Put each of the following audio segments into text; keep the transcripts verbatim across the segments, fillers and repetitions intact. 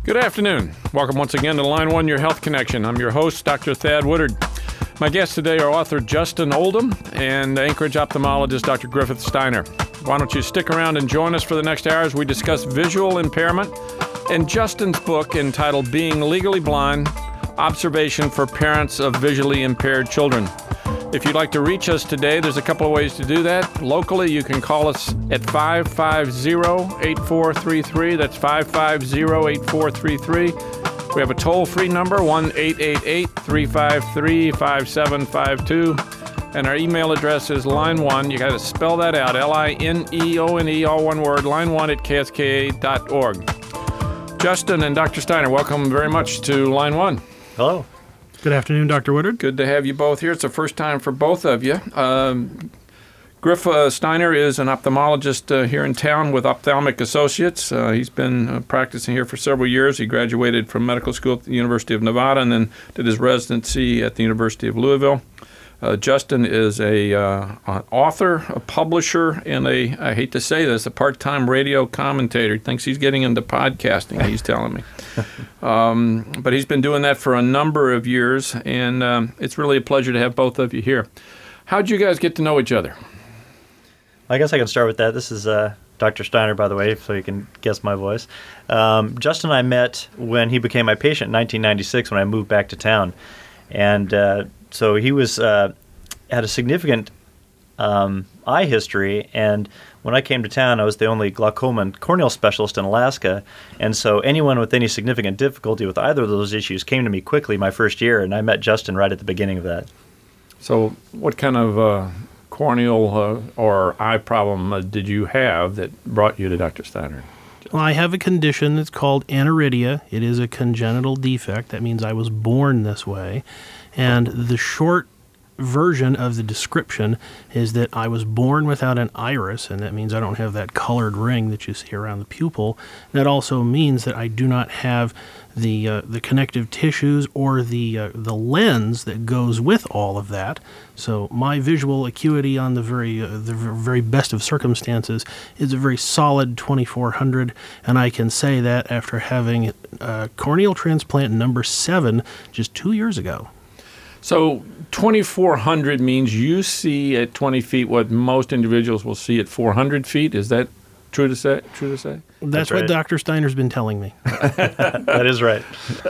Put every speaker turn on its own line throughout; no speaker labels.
Good afternoon. Welcome once again to Line One, Your Health Connection. I'm your host, Doctor Thad Woodard. My guests today are author Justin Oldham and Anchorage ophthalmologist Doctor Griffith Steiner. Why don't you stick around and join us for the next hour as we discuss visual impairment and Justin's book entitled Being Legally Blind, Observation for Parents of Visually Impaired Children. If you'd like to reach us today, there's a couple of ways to do that. Locally, you can call us at five five zero, eight four three three. That's five five zero, eight four three three. We have a toll-free number, one eight eight eight, three five three, five seven five two. And our email address is line one. You got to spell that out, L I N E O N E, all one word, line one at K S K A dot org. Justin and Doctor Steiner, welcome very much to Line One.
Hello.
Good afternoon, Doctor Woodard.
Good to have you both here. It's the first time for both of you. Um, Griff uh, Steiner is an ophthalmologist uh, here in town with Ophthalmic Associates. Uh, he's been uh, practicing here for several years. He graduated from medical school at the University of Nevada and then did his residency at the University of Louisville. Uh, Justin is a uh, an author, a publisher, and a, I hate to say this, a part-time radio commentator. He thinks he's getting into podcasting, he's telling me. Um, but he's been doing that for a number of years, and um, it's really a pleasure to have both of you here. How'd you guys get to know each other?
I guess I can start with that. This is uh, Doctor Steiner, by the way, so you can guess my voice. Um, Justin and I met when he became my patient in nineteen ninety-six when I moved back to town. And uh, so he was uh, had a significant um, eye history, and when I came to town, I was the only glaucoma and corneal specialist in Alaska, and so anyone with any significant difficulty with either of those issues came to me quickly my first year, and I met Justin right at the beginning of that.
So what kind of uh, corneal uh, or eye problem uh, did you have that brought you to Doctor Steiner?
Well, I have a condition that's called aniridia. It is a congenital defect. That means I was born this way. And the short version of the description is that I was born without an iris, and that means I don't have that colored ring that you see around the pupil. That also means that I do not have the uh, the connective tissues or the uh, the lens that goes with all of that. So my visual acuity on the very uh, the very best of circumstances is a very solid twenty-four hundred, and I can say that after having uh, corneal transplant number seven just two years ago.
So twenty-four hundred means you see at twenty feet what most individuals will see at four hundred feet. Is that true to say? True to say?
That's,
That's
what
right.
Doctor Steiner's been telling me.
That is right.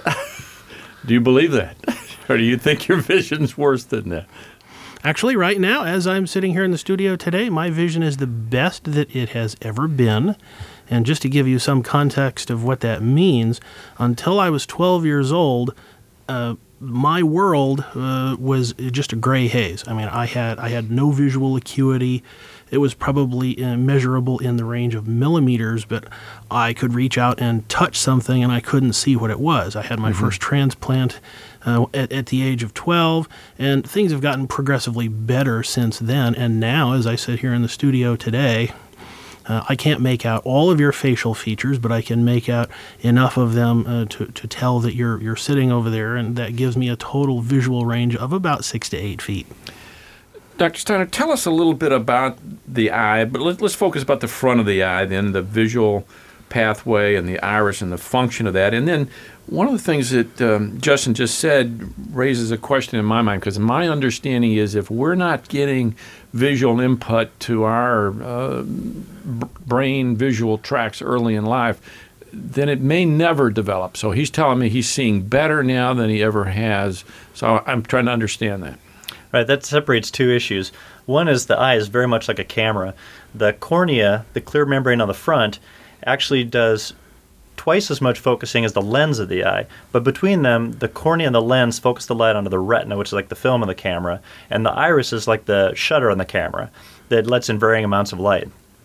Do you believe that? Or do you think your vision's worse than that?
Actually, right now, as I'm sitting here in the studio today, my vision is the best that it has ever been. And just to give you some context of what that means, until I was twelve years old, uh, my world uh, was just a gray haze. I mean, I had I had no visual acuity. It was probably uh, measurable in the range of millimeters, but I could reach out and touch something and I couldn't see what it was. I had my mm-hmm. first transplant uh, at, at the age of twelve, and things have gotten progressively better since then. And now, as I sit here in the studio today, Uh, I can't make out all of your facial features, but I can make out enough of them uh, to, to tell that you're you're sitting over there, and that gives me a total visual range of about six to eight feet.
Doctor Steiner, tell us a little bit about the eye, but let, let's focus about the front of the eye, then the visual pathway and the iris and the function of that. And then one of the things that um, Justin just said raises a question in my mind, because my understanding is if we're not getting visual input to our uh, b- brain visual tracts early in life, then it may never develop. So he's telling me he's seeing better now than he ever has. So I'm trying to understand that.
Right, that separates two issues. One is the eye is very much like a camera. The cornea, the clear membrane on the front, actually does twice as much focusing as the lens of the eye. But between them, the cornea and the lens focus the light onto the retina, which is like the film of the camera, and the iris is like the shutter on the camera that lets in varying amounts of light.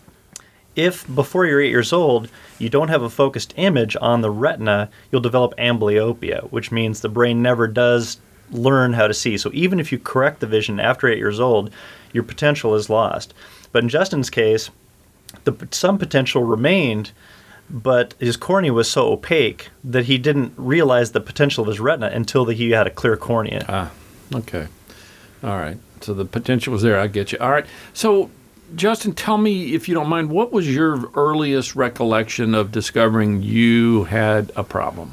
If before you're eight years old, you don't have a focused image on the retina, you'll develop amblyopia, which means the brain never does learn how to see. So even if you correct the vision after eight years old, your potential is lost. But in Justin's case, the, some potential remained, but his cornea was so opaque that he didn't realize the potential of his retina until the, he had a clear cornea.
Ah, okay. All right. So the potential was there. I get you. All right. So Justin, tell me, if you don't mind, what was your earliest recollection of discovering you had a problem?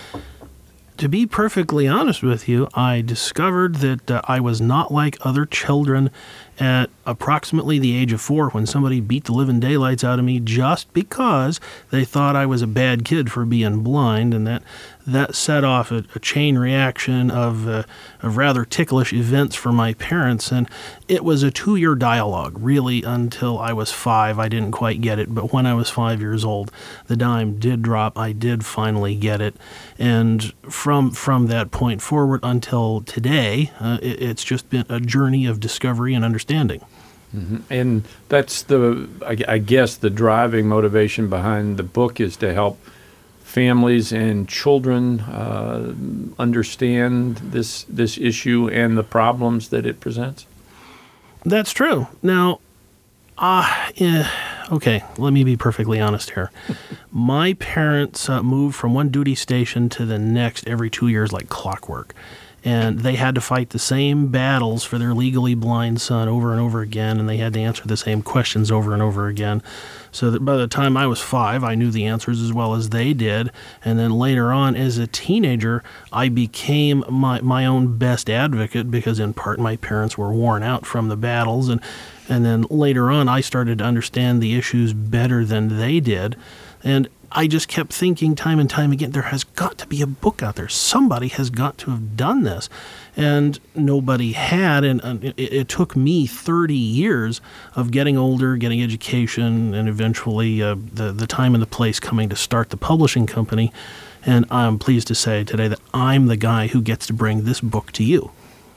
To be perfectly honest with you, I discovered that uh, I was not like other children at approximately the age of four when somebody beat the living daylights out of me just because they thought I was a bad kid for being blind, and that that set off a, a chain reaction of, uh, of rather ticklish events for my parents. And it was a two-year dialogue, really, until I was five. I didn't quite get it, but when I was five years old, the dime did drop. I did finally get it. And from from that point forward until today, uh, it, it's just been a journey of discovery and understanding.
Mm-hmm. And that's the, I, I guess, the driving motivation behind the book is to help families and children uh, understand this this issue and the problems that it presents?
That's true. Now, uh, eh, okay, let me be perfectly honest here. My parents uh, moved from one duty station to the next every two years like clockwork. And they had to fight the same battles for their legally blind son over and over again, and they had to answer the same questions over and over again. So that by the time I was five, I knew the answers as well as they did. And then later on, as a teenager, I became my, my own best advocate because in part my parents were worn out from the battles. And, and then later on, I started to understand the issues better than they did. And I just kept thinking time and time again, there has got to be a book out there. Somebody has got to have done this. And nobody had. And, and it, it took me thirty years of getting older, getting education, and eventually uh, the, the time and the place coming to start the publishing company. And I'm pleased to say today that I'm the guy who gets to bring this book to you.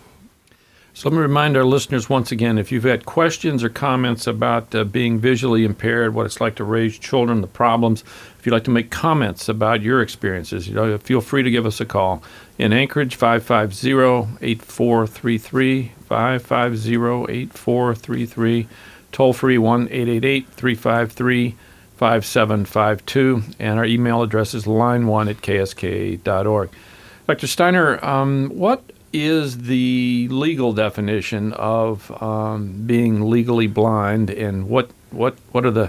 So let me remind our listeners once again, if you've had questions or comments about uh, being visually impaired, what it's like to raise children, the problems, if you'd like to make comments about your experiences, you know, feel free to give us a call. In Anchorage, five five zero, eight four three three, five five zero, eight four three three, toll free one eight eight eight, three five three, five seven five two, and our email address is line one at k s k dot org. Doctor Steiner, um, what is the legal definition of um, being legally blind, and what what what are the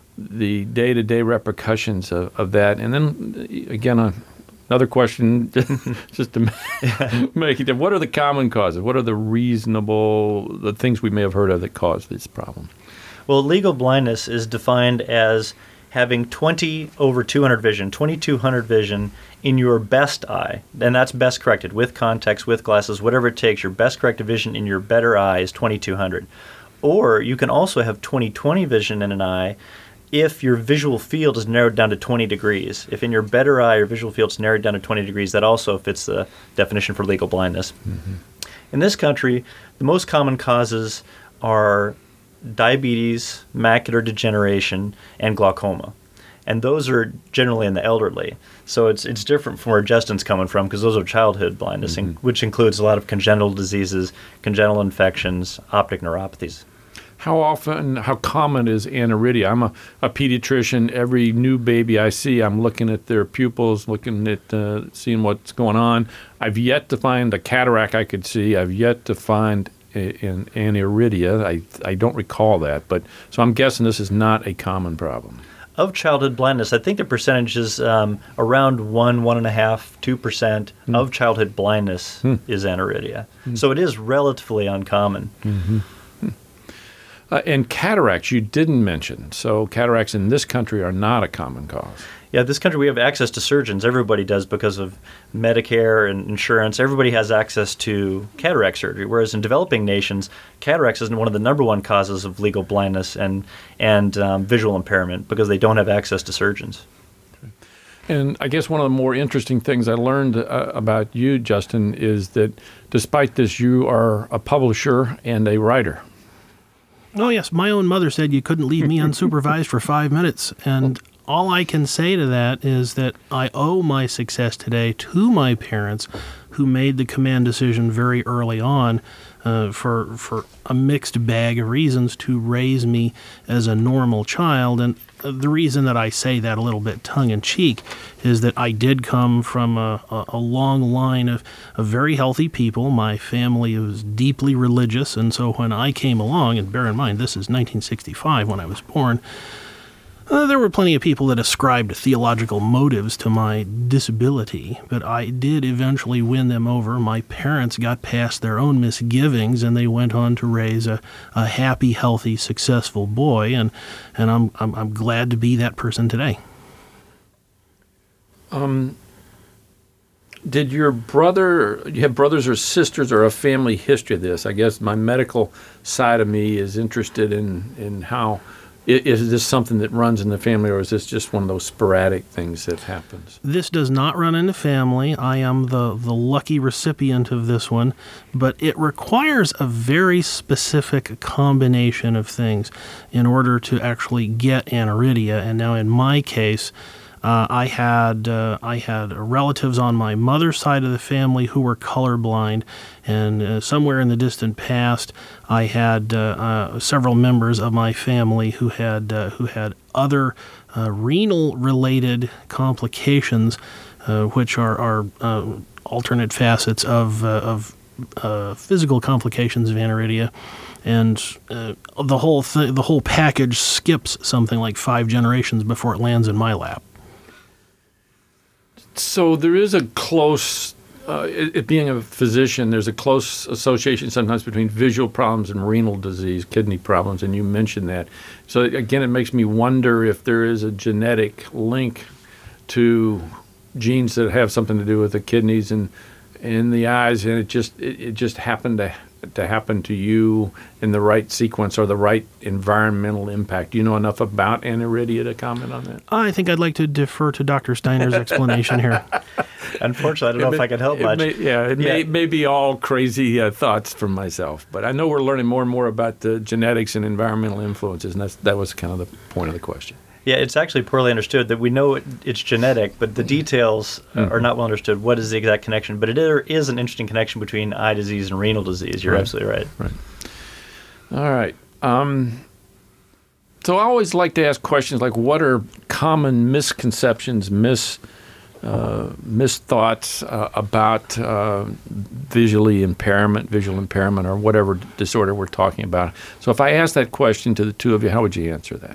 the day-to-day repercussions of, of that? And then again, uh, another question, just to make it. What are the common causes? What are the reasonable the things we may have heard of that cause this problem?
Well, legal blindness is defined as having twenty over two hundred vision, twenty-two hundred vision in your best eye, and that's best corrected with contacts, with glasses, whatever it takes. Your best corrected vision in your better eye is twenty-two hundred. Or you can also have twenty twenty vision in an eye if your visual field is narrowed down to twenty degrees. If in your better eye your visual field is narrowed down to twenty degrees, that also fits the definition for legal blindness. Mm-hmm. In this country, the most common causes are diabetes, macular degeneration, and glaucoma. And those are generally in the elderly. So it's it's different from where Justin's coming from, because those are childhood blindness, mm-hmm. in, which includes a lot of congenital diseases, congenital infections, optic neuropathies.
How often, how common is aniridia? I'm a, a pediatrician. Every new baby I see, I'm looking at their pupils, looking at uh, seeing what's going on. I've yet to find a cataract I could see. I've yet to find in aniridia. I I don't recall that, but so I'm guessing this is not a common problem.
Of childhood blindness, I think the percentage is um, around one, one and a half, two percent mm. of childhood blindness mm. is aniridia. Mm. So it is relatively uncommon.
Mm-hmm. Uh, and cataracts you didn't mention. So cataracts in this country are not a common cause.
Yeah, this country we have access to surgeons. Everybody does because of Medicare and insurance. Everybody has access to cataract surgery, whereas in developing nations, cataracts isn't one of the number one causes of legal blindness and, and um, visual impairment because they don't have access to surgeons.
And I guess one of the more interesting things I learned uh, about you, Justin, is that despite this, you are a publisher and a writer.
Oh, yes. My own mother said you couldn't leave me unsupervised for five minutes. And all I can say to that is that I owe my success today to my parents, who made the command decision very early on uh, for for a mixed bag of reasons to raise me as a normal child. And the reason that I say that a little bit tongue-in-cheek is that I did come from a, a, a long line of, of very healthy people. My family was deeply religious, and so when I came along, and bear in mind, this is nineteen sixty-five when I was born, Uh, there were plenty of people that ascribed theological motives to my disability, but I did eventually win them over. My parents got past their own misgivings, and they went on to raise a, a happy, healthy, successful boy, and, and I'm, I'm I'm glad to be that person today.
Um, did your brother, you have brothers or sisters or a family history of this? I guess my medical side of me is interested in, in how... Is this something that runs in the family, or is this just one of those sporadic things that happens?
This does not run in the family. I am the, the lucky recipient of this one, but it requires a very specific combination of things in order to actually get aniridia. And now in my case, uh, I had uh, I had relatives on my mother's side of the family who were colorblind, and uh, somewhere in the distant past, I had uh, uh, several members of my family who had uh, who had other uh, renal-related complications, uh, which are, are uh, alternate facets of uh, of uh, physical complications of aniridia, and uh, the whole th- the whole package skips something like five generations before it lands in my lap.
So there is a close, uh, it, it being a physician, there's a close association sometimes between visual problems and renal disease, kidney problems, and you mentioned that. So again, it makes me wonder if there is a genetic link to genes that have something to do with the kidneys and in the eyes, and it just it, it just happened to to happen to you in the right sequence or the right environmental impact. Do you know enough about aniridia to comment on that?
I think I'd like to defer to Doctor Steiner's explanation here.
Unfortunately, I don't know
may,
if I can help
it
much.
May, yeah, it
yeah.
May, may be all crazy uh, thoughts from myself, but I know we're learning more and more about the genetics and environmental influences, and that's, that was kind of the point of the question.
Yeah, it's actually poorly understood that we know it, it's genetic, but the details uh,
Mm-hmm.
are not well understood. What is the exact connection? But it, there is an interesting connection between eye disease and renal disease. You're
Right.
absolutely right.
Right. All right. Um, so I always like to ask questions like, what are common misconceptions, mis uh, misthoughts uh, about uh, visually impairment, visual impairment, or whatever disorder we're talking about? So if I ask that question to the two of you, how would you answer that?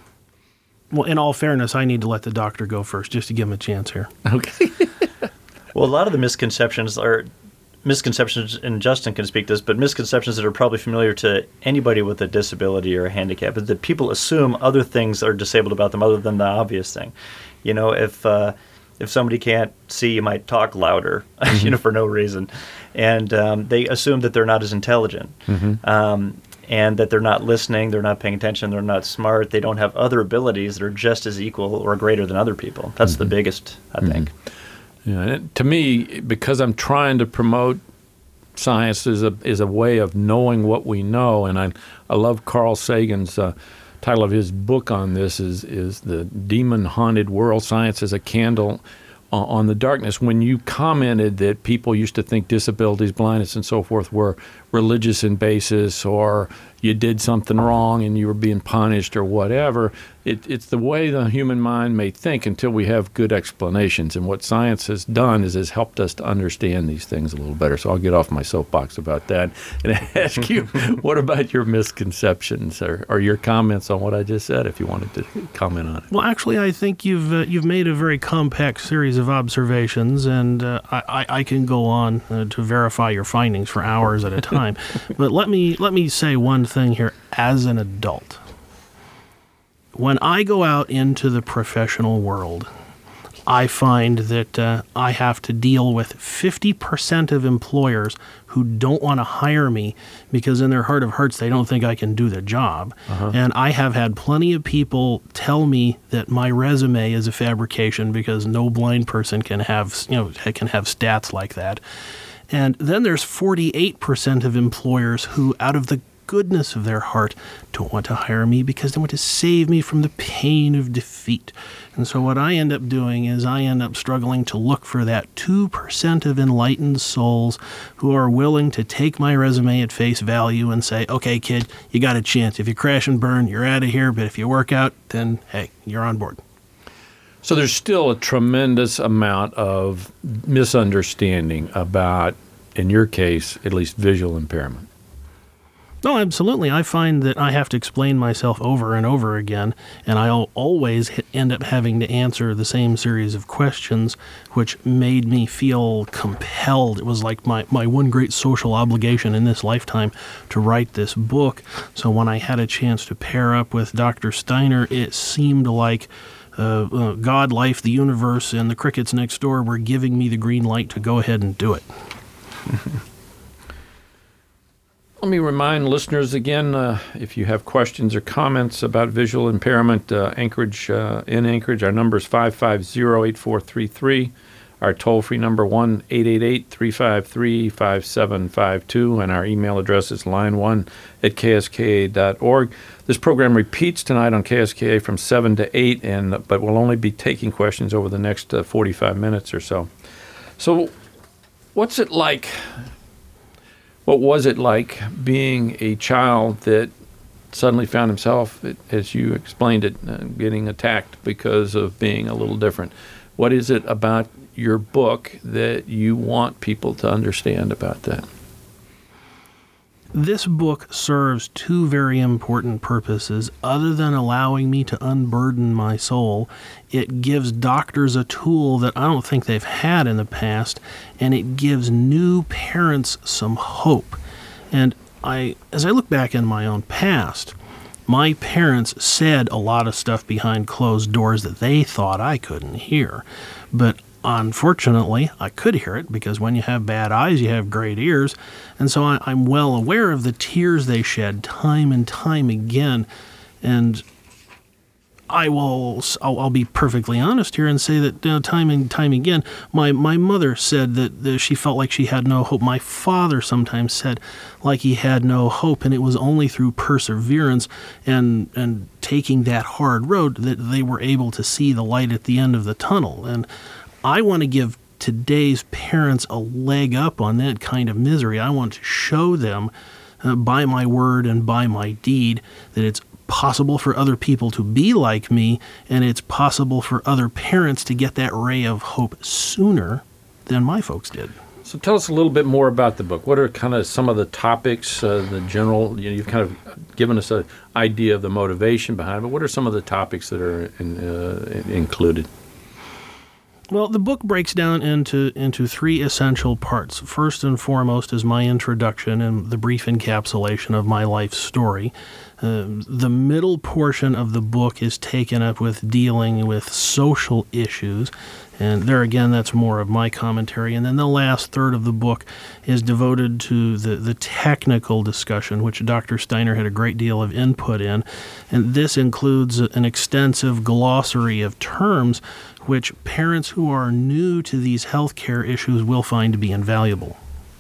Well, in all fairness, I need to let the doctor go first just to give him a chance here.
Okay.
Well, a lot of the misconceptions are misconceptions, and Justin can speak to this, but misconceptions that are probably familiar to anybody with a disability or a handicap is that people assume other things are disabled about them other than the obvious thing. You know, if uh, if somebody can't see, you might talk louder, mm-hmm. you know, for no reason, and um, they assume that they're not as intelligent. Mm-hmm. Um, and that they're not listening, they're not paying attention, they're not smart, they don't have other abilities that are just as equal or greater than other people. That's mm-hmm. the biggest, I mm-hmm. think.
Yeah, and it, to me, because I'm trying to promote science is a is a way of knowing what we know, and I I love Carl Sagan's uh, title of his book on this is is the Demon Haunted World: Science as a Candle on the Darkness. When you commented that people used to think disabilities, blindness, and so forth were religious in basis, or you did something wrong and you were being punished or whatever, it, it's the way the human mind may think until we have good explanations. And what science has done is has helped us to understand these things a little better. So I'll get off my soapbox about that and ask you, what about your misconceptions or, or your comments on what I just said, if you wanted to comment on it?
Well, actually, I think you've uh, you've made a very compact series of observations, and uh, I, I can go on uh, to verify your findings for hours at a time. But let me let me say one thing here as an adult. When I go out into the professional world, I find that uh, I have to deal with fifty percent of employers who don't want to hire me because in their heart of hearts they don't think I can do the job. Uh-huh. And I have had plenty of people tell me that my resume is a fabrication because no blind person can have, you know, can have stats like that. And then there's forty-eight percent of employers who, out of the goodness of their heart don't want to hire me because they want to save me from the pain of defeat. And so what I end up doing is I end up struggling to look for that two percent of enlightened souls who are willing to take my resume at face value and say, okay, kid, you got a chance. If you crash and burn, you're out of here. But if you work out, then, hey, you're on board.
So there's still a tremendous amount of misunderstanding about, in your case, at least visual impairment.
No, absolutely. I find that I have to explain myself over and over again, and I'll always end up having to answer the same series of questions, which made me feel compelled. It was like my, my one great social obligation in this lifetime to write this book. So when I had a chance to pair up with Doctor Steiner, it seemed like Uh, uh, God, life, the universe, and the crickets next door were giving me the green light to go ahead and do it.
Let me remind listeners again, uh, if you have questions or comments about visual impairment, uh, Anchorage, uh, in Anchorage, our number is five five zero, eight four three three. Our toll-free number, one eight eight eight, three five three, five seven five two, and our email address is line one at k s k a dot org. This program repeats tonight on K S K A from seven to eight, and but we'll only be taking questions over the next uh, forty-five minutes or so. So what's it like, what was it like being a child that suddenly found himself, as you explained it, uh, getting attacked because of being a little different? What is it about your book that you want people to understand about that?
This book serves two very important purposes. Other than allowing me to unburden my soul, it gives doctors a tool that I don't think they've had in the past, and it gives new parents some hope. And I, as I look back in my own past, my parents said a lot of stuff behind closed doors that they thought I couldn't hear. But unfortunately, I could hear it because when you have bad eyes, you have great ears. And so I, I'm well aware of the tears they shed time and time again. And I will, I'll, I'll be perfectly honest here and say that you know, time and time again, my, my mother said that, that she felt like she had no hope. My father sometimes said like he had no hope, and it was only through perseverance and, and taking that hard road that they were able to see the light at the end of the tunnel. And I want to give today's parents a leg up on that kind of misery. I want to show them uh, by my word and by my deed that it's possible for other people to be like me, and it's possible for other parents to get that ray of hope sooner than my folks did.
So tell us a little bit more about the book. What are kind of some of the topics, uh, the general, you know, you've kind of given us an idea of the motivation behind it, but what are some of the topics that are in, uh, included?
Well, the book breaks down into into three essential parts. First and foremost is my introduction and the brief encapsulation of my life story. Uh, the middle portion of the book is taken up with dealing with social issues, and there again, that's more of my commentary. And then the last third of the book is devoted to the, the technical discussion, which Doctor Steiner had a great deal of input in. And this includes an extensive glossary of terms which parents who are new to these healthcare issues will find to be invaluable.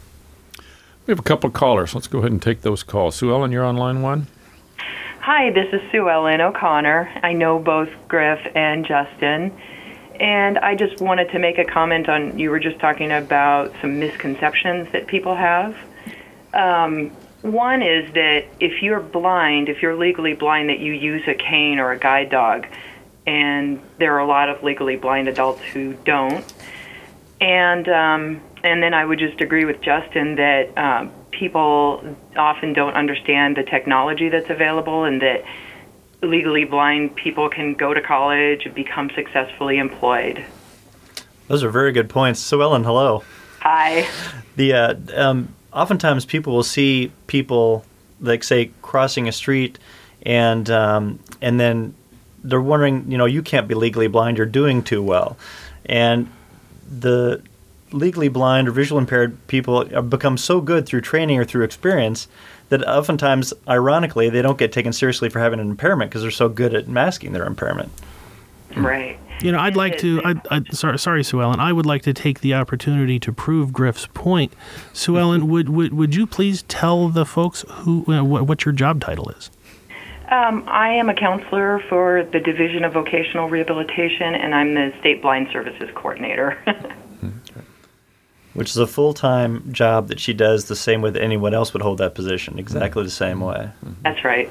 We have a couple of callers. Let's go ahead and take those calls. Sue Ellen, you're on line one.
Hi, this is Sue Ellen O'Connor. I know both Griff and Justin, and I just wanted to make a comment on, you were just talking about some misconceptions that people have. Um, one is that if you're blind, if you're legally blind, that you use a cane or a guide dog, and there are a lot of legally blind adults who don't. And um, and then I would just agree with Justin that um, people often don't understand the technology that's available, and that legally blind people can go to college and become successfully employed.
Those are very good points. So, Ellen, hello.
Hi.
The uh, um, oftentimes people will see people, like, say, crossing a street, and um, and then they're wondering, you know, you can't be legally blind, you're doing too well. And the legally blind or visual impaired people have become so good through training or through experience that oftentimes, ironically, they don't get taken seriously for having an impairment because they're so good at masking their impairment.
Right.
You know, I'd like to. I, I, sorry, sorry, Sue Ellen. I would like to take the opportunity to prove Griff's point. Sue Ellen, would would would you please tell the folks who uh, what, what your job title is?
Um, I am a counselor for the Division of Vocational Rehabilitation, and I'm the State Blind Services Coordinator.
Which is a full-time job that she does the same way that anyone else would hold that position, exactly the same way.
That's right.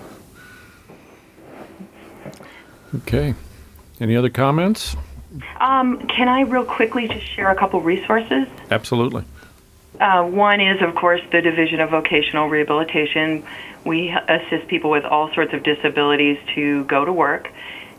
Okay. Any other comments?
Um, can I real quickly just share a couple resources?
Absolutely.
Uh, one is, of course, the Division of Vocational Rehabilitation. We assist people with all sorts of disabilities to go to work.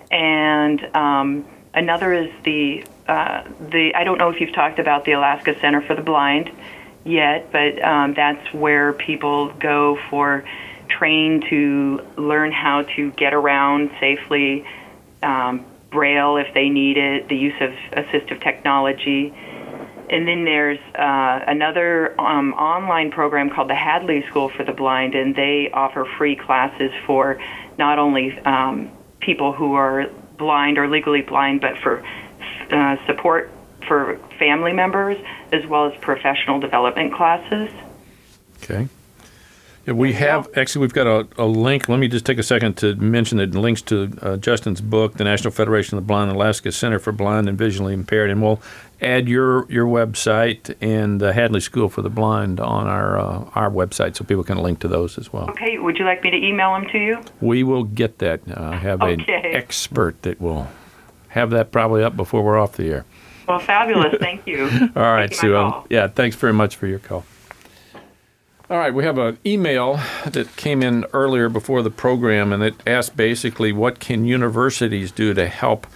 And um, another is the, uh, the, I don't know if you've talked about the Alaska Center for the Blind yet, but um, that's where people go for training to learn how to get around safely, um, Braille if they need it, the use of assistive technology. And then there's uh, another um, online program called the Hadley School for the Blind, and they offer free classes for not only um, people who are blind or legally blind, but for uh, support for family members, as well as professional development classes.
Okay. Yeah, we have, actually, we've got a, a link. Let me just take a second to mention the links to uh, Justin's book, The National Federation of the Blind, Alaska Center for Blind and Visually Impaired, and we'll add your your website and the Hadley School for the Blind on our uh, our website so people can link to those as well.
Okay, would you like me to email them to you?
We will get that. Uh, I have
Okay.
an expert that will have that probably up before we're off the air.
Well, fabulous. Thank you.
All right,
Taking
Sue.
my
Um,
call.
yeah, thanks very much for your call. All right, we have an email that came in earlier before the program, and it asked basically what can universities do to help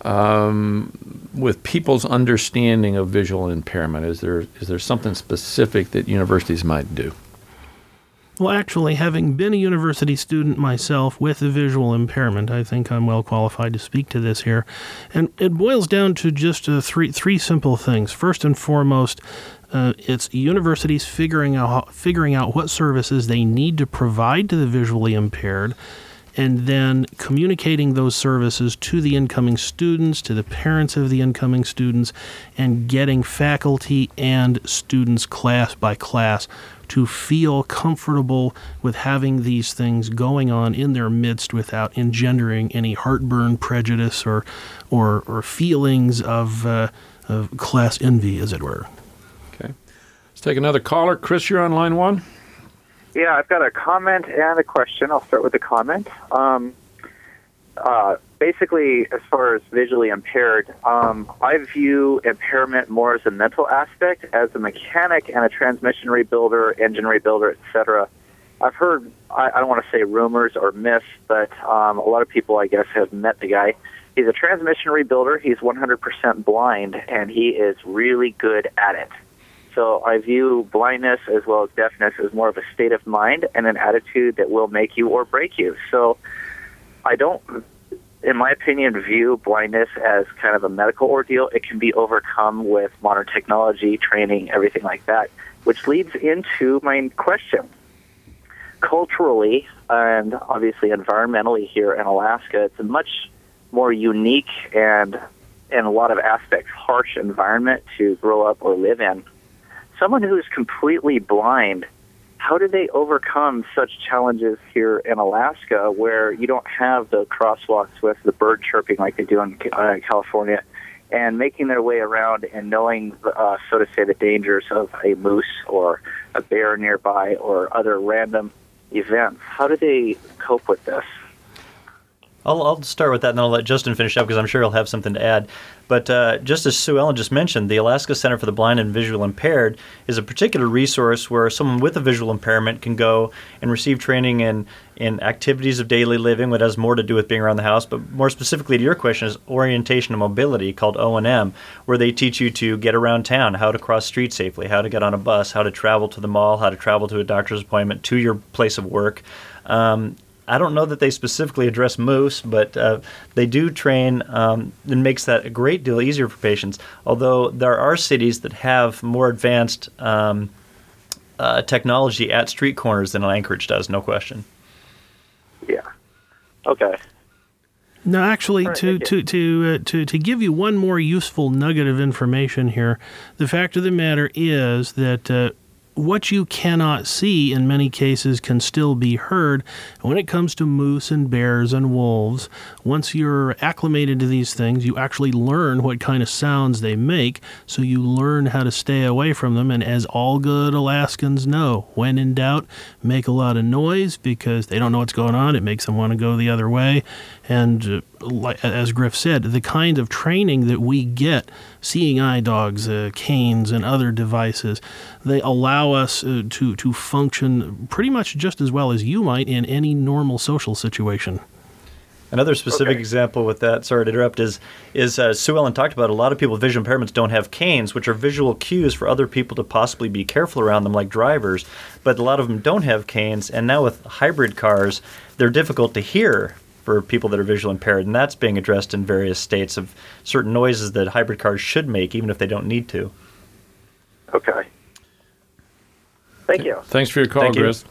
um, with people's understanding of visual impairment. Is there is there something specific that universities might do?
Well, actually, having been a university student myself with a visual impairment, I think I'm well qualified to speak to this here. And it boils down to just uh, three three simple things. First and foremost, uh, it's universities figuring out figuring out what services they need to provide to the visually impaired, and then communicating those services to the incoming students, to the parents of the incoming students, and getting faculty and students class by class to feel comfortable with having these things going on in their midst without engendering any heartburn, prejudice, or or, or feelings of, uh, of class envy, as it were.
Okay. Let's take another caller. Chris, you're on line one.
Yeah, I've got a comment and a question. I'll start with the comment. Um, uh, basically, as far as visually impaired, um, I view impairment more as a mental aspect. As a mechanic and a transmission rebuilder, engine rebuilder, et cetera, I've heard, I, I don't want to say rumors or myths, but um, a lot of people, I guess, have met the guy. He's a transmission rebuilder. He's one hundred percent blind, and he is really good at it. So I view blindness as well as deafness as more of a state of mind and an attitude that will make you or break you. So I don't, in my opinion, view blindness as kind of a medical ordeal. It can be overcome with modern technology, training, everything like that, which leads into my question. Culturally and obviously environmentally here in Alaska, it's a much more unique and, in a lot of aspects, harsh environment to grow up or live in. Someone who is completely blind, how do they overcome such challenges here in Alaska where you don't have the crosswalks with the bird chirping like they do in uh, California, and making their way around and knowing, uh, so to say, the dangers of a moose or a bear nearby or other random events? How do they cope with this?
I'll, I'll start with that, and then I'll let Justin finish up because I'm sure he'll have something to add. But uh, just as Sue Ellen just mentioned, the Alaska Center for the Blind and Visually Impaired is a particular resource where someone with a visual impairment can go and receive training in, in activities of daily living, which has more to do with being around the house. But more specifically to your question is orientation and mobility, called O and M, where they teach you to get around town, how to cross streets safely, how to get on a bus, how to travel to the mall, how to travel to a doctor's appointment, to your place of work. Um, I don't know that they specifically address moose, but uh, they do train um, and makes that a great deal easier for patients, although there are cities that have more advanced um, uh, technology at street corners than Anchorage does, no question.
Yeah. Okay.
No, actually,
All right,
to
thank
to
you.
to, uh, to to give you one more useful nugget of information here, the fact of the matter is that uh, what you cannot see in many cases can still be heard. When it comes to moose and bears and wolves, once you're acclimated to these things, you actually learn what kind of sounds they make, so you learn how to stay away from them. And as all good Alaskans know, when in doubt, make a lot of noise because they don't know what's going on. It makes them want to go the other way. And uh, like, as Griff said, the kind of training that we get, seeing eye dogs, uh, canes, and other devices, they allow us uh, to, to function pretty much just as well as you might in any normal social situation.
Another specific
Okay.
example with that, sorry to interrupt, is, is uh, Sue Ellen talked about a lot of people with visual impairments don't have canes, which are visual cues for other people to possibly be careful around them, like drivers. But a lot of them don't have canes, and now with hybrid cars, they're difficult to hear for people that are visually impaired, and that's being addressed in various states of certain noises that hybrid cars should make, even if they don't need to.
Okay. Thank you.
Thanks for your call,
Thank you.
Chris.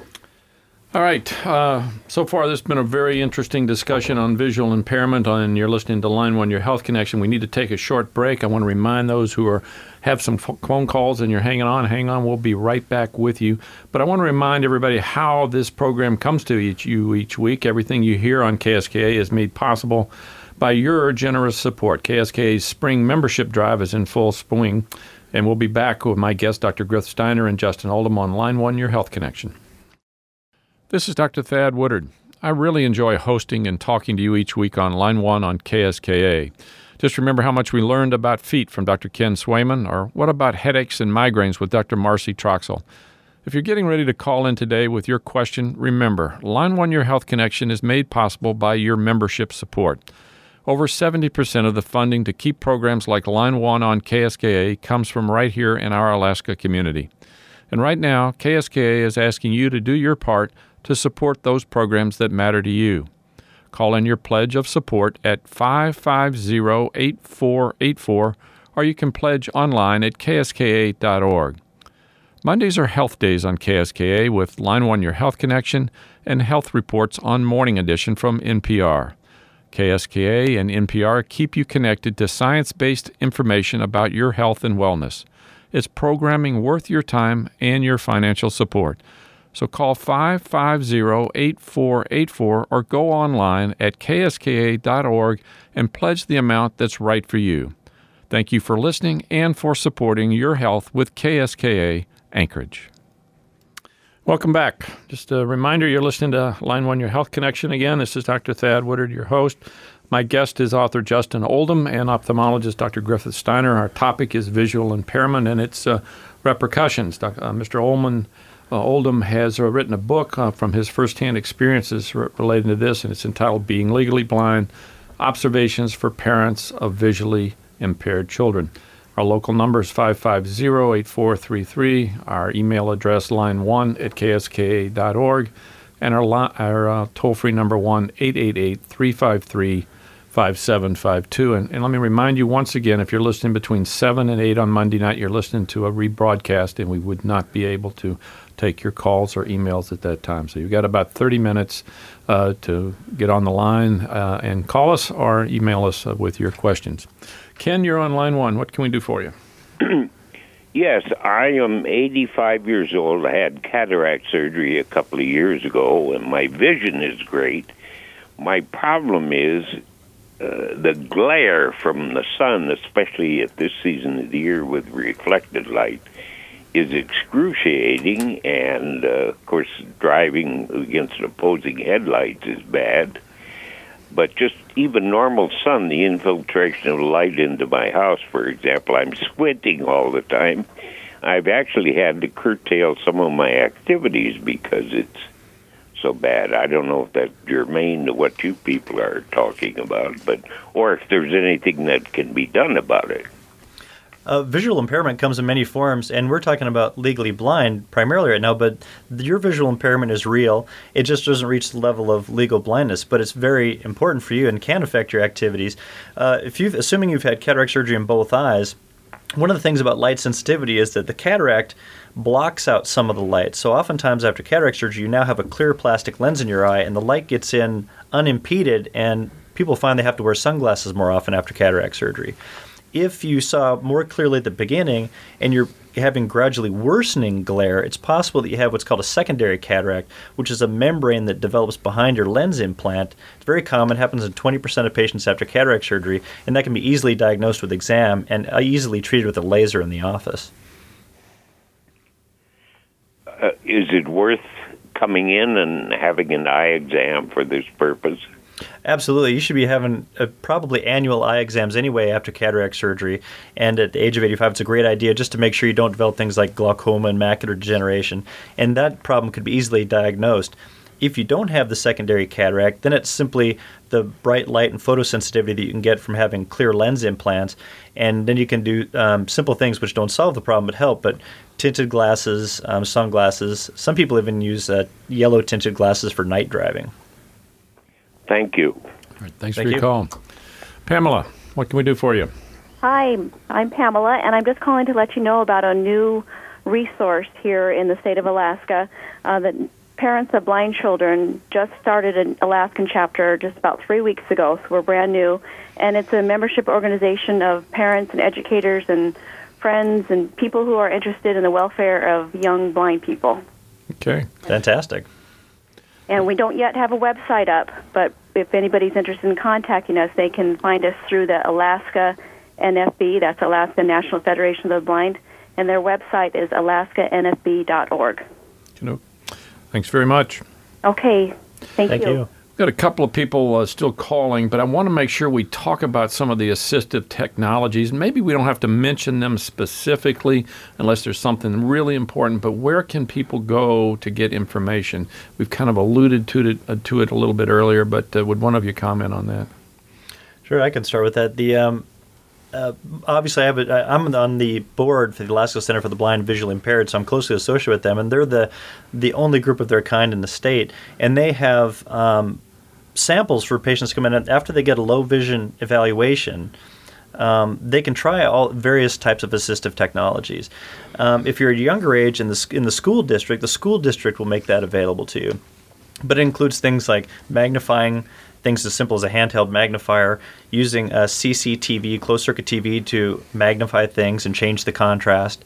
All right. Uh, so far, this has been a very interesting discussion on visual impairment, and you're listening to Line One, Your Health Connection. We need to take a short break. I want to remind those who are have some ph- phone calls and you're hanging on, hang on. We'll be right back with you. But I want to remind everybody how this program comes to each, you each week. Everything you hear on K S K A is made possible by your generous support. K S K A's spring membership drive is in full swing, and we'll be back with my guests, Doctor Griff Steiner and Justin Oldham, on Line One, Your Health Connection. This is Doctor Thad Woodard. I really enjoy hosting and talking to you each week on Line one on K S K A. Just remember how much we learned about feet from Doctor Ken Swayman, or what about headaches and migraines with Doctor Marcy Troxel. If you're getting ready to call in today with your question, remember, Line one Your Health Connection is made possible by your membership support. Over seventy percent of the funding to keep programs like Line one on K S K A comes from right here in our Alaska community. And right now, K S K A is asking you to do your part to support those programs that matter to you. Call in your pledge of support at five five zero, eight four eight four, or you can pledge online at K S K A dot org. Mondays are health days on K S K A with Line one Your Health Connection and health reports on Morning Edition from N P R. K S K A and N P R keep you connected to science-based information about your health and wellness. It's programming worth your time and your financial support. So call five five zero, eight four eight four or go online at K S K A dot org and pledge the amount that's right for you. Thank you for listening and for supporting your health with K S K A Anchorage. Welcome back. Just a reminder, you're listening to Line one Your Health Connection again. This is Doctor Thad Woodard, your host. My guest is author Justin Oldham and ophthalmologist Doctor Griffith Steiner. Our topic is visual impairment and its uh, repercussions. Doc, uh, Mister Oldham, uh, Oldham has uh, written a book uh, from his firsthand experiences re- relating to this, and it's entitled Being Legally Blind, Observations for Parents of Visually Impaired Children. Our local number is five five zero, eight four three three. Our email address, line one at K S K A dot org. And our, li- our uh, toll-free number, one eight eight eight, three five three, five seven five two. And, and let me remind you once again, if you're listening between seven and eight on Monday night, you're listening to a rebroadcast, and we would not be able to take your calls or emails at that time. So you've got about thirty minutes uh, to get on the line uh, and call us or email us uh, with your questions. Ken, you're on line one. What can we do for you?
Yes, I am eighty-five years old. I had cataract surgery a couple of years ago, and my vision is great. My problem is uh, the glare from the sun, especially at this season of the year with reflected light, is excruciating, and, uh, of course, driving against opposing headlights is bad. But just even normal sun, the infiltration of light into my house, for example, I'm squinting all the time. I've actually had to curtail some of my activities because it's so bad. I don't know if that's germane to what you people are talking about, but or if there's anything that can be done about it.
Uh, visual impairment comes in many forms, and we're talking about legally blind primarily right now, but your visual impairment is real. It just doesn't reach the level of legal blindness, but it's very important for you and can affect your activities. Uh, if you've, assuming you've had cataract surgery in both eyes, one of the things about light sensitivity is that the cataract blocks out some of the light. So oftentimes after cataract surgery, you now have a clear plastic lens in your eye, and the light gets in unimpeded, and people find they have to wear sunglasses more often after cataract surgery. If you saw more clearly at the beginning and you're having gradually worsening glare, it's possible that you have what's called a secondary cataract, which is a membrane that develops behind your lens implant. It's very common, happens in twenty percent of patients after cataract surgery, and that can be easily diagnosed with exam and easily treated with a laser in the office.
Uh, is it worth coming in and having an eye exam for this purpose?
Absolutely. You should be having uh, probably annual eye exams anyway after cataract surgery. And at the age of eighty-five, it's a great idea just to make sure you don't develop things like glaucoma and macular degeneration. And that problem could be easily diagnosed. If you don't have the secondary cataract, then it's simply the bright light and photosensitivity that you can get from having clear lens implants. And then you can do um, simple things which don't solve the problem but help. But tinted glasses, um, sunglasses, some people even use uh, yellow tinted glasses for night driving.
Thank you.
All right, thanks
Thank
for your
you.
call. Pamela, what can we do for you?
Hi, I'm Pamela, and I'm just calling to let you know about a new resource here in the state of Alaska uh, that parents of blind children just started an Alaskan chapter just about three weeks ago, so we're brand new. And it's a membership organization of parents and educators and friends and people who are interested in the welfare of young blind people.
Okay.
Fantastic.
And we don't yet have a website up, but if anybody's interested in contacting us, they can find us through the Alaska N F B, that's Alaska National Federation of the Blind, and their website is alaska n f b dot org.
You know, thanks very much.
Okay, thank,
Thank
you.
you.
We've got a couple of people uh, still calling, but I want to make sure we talk about some of the assistive technologies. Maybe we don't have to mention them specifically unless there's something really important, but where can people go to get information? We've kind of alluded to it, uh, to it a little bit earlier, but uh, would one of you comment on that?
Sure, I can start with that. The um, uh, obviously, I have a, I'm on the board for the Alaska Center for the Blind and Visually Impaired, so I'm closely associated with them, and they're the the only group of their kind in the state, and they have um, samples for patients to come in after they get a low vision evaluation. Um, they can try all various types of assistive technologies. Um, if you're a younger age in the in the school district, the school district will make that available to you. But it includes things like magnifying, things as simple as a handheld magnifier, using a C C T V, closed-circuit T V, to magnify things and change the contrast.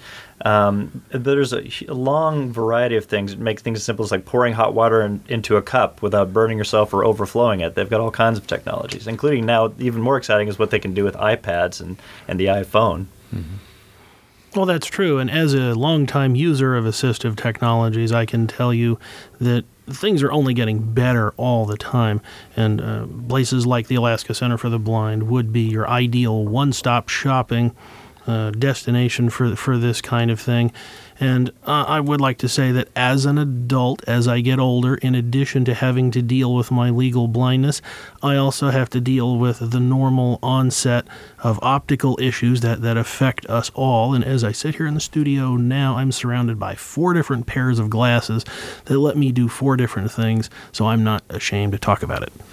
Um, there's a, a long variety of things that make things as simple as like pouring hot water in, into a cup without burning yourself or overflowing it. They've got all kinds of technologies, including now, even more exciting is what they can do with iPads and, and the iPhone.
Mm-hmm.
Well, that's true. And as a longtime user of assistive technologies, I can tell you that things are only getting better all the time. And uh, places like the Alaska Center for the Blind would be your ideal one-stop shopping uh, destination for for this kind of thing. And uh, I would like to say that as an adult, as I get older, in addition to having to deal with my legal blindness, I also have to deal with the normal onset of optical issues that, that affect us all. And as I sit here in the studio now, I'm surrounded by four different pairs of glasses that let me do four different things, so I'm not ashamed to talk about it.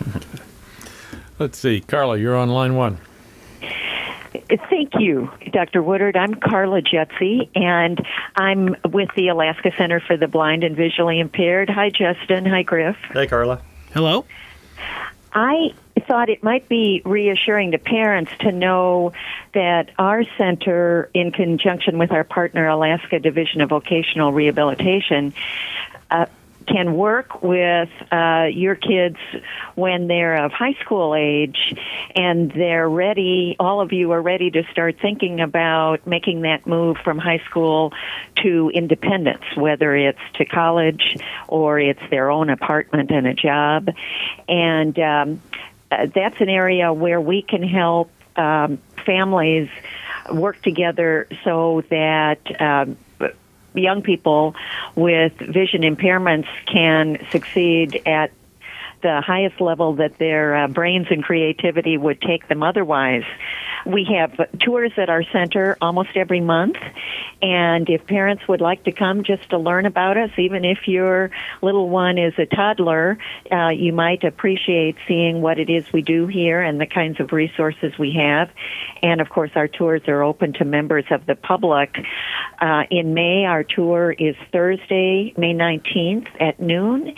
Let's see. Carla, you're on line one.
Thank you, Doctor Woodard. I'm Carla Jetzi, and I'm with the Alaska Center for the Blind and Visually Impaired. Hi, Justin. Hi, Griff.
Hey, Carla.
Hello?
I thought it might be reassuring to parents to know that our center, in conjunction with our partner, Alaska Division of Vocational Rehabilitation, uh, can work with uh, your kids when they're of high school age and they're ready, all of you are ready to start thinking about making that move from high school to independence, whether it's to college or it's their own apartment and a job. And um, uh, that's an area where we can help um, families work together so that um, young people with vision impairments can succeed at the highest level that their uh, brains and creativity would take them otherwise. We have tours at our center almost every month, and if parents would like to come just to learn about us, even if your little one is a toddler, uh, you might appreciate seeing what it is we do here and the kinds of resources we have. And, of course, our tours are open to members of the public. Uh, in May, our tour is Thursday, May nineteenth at noon,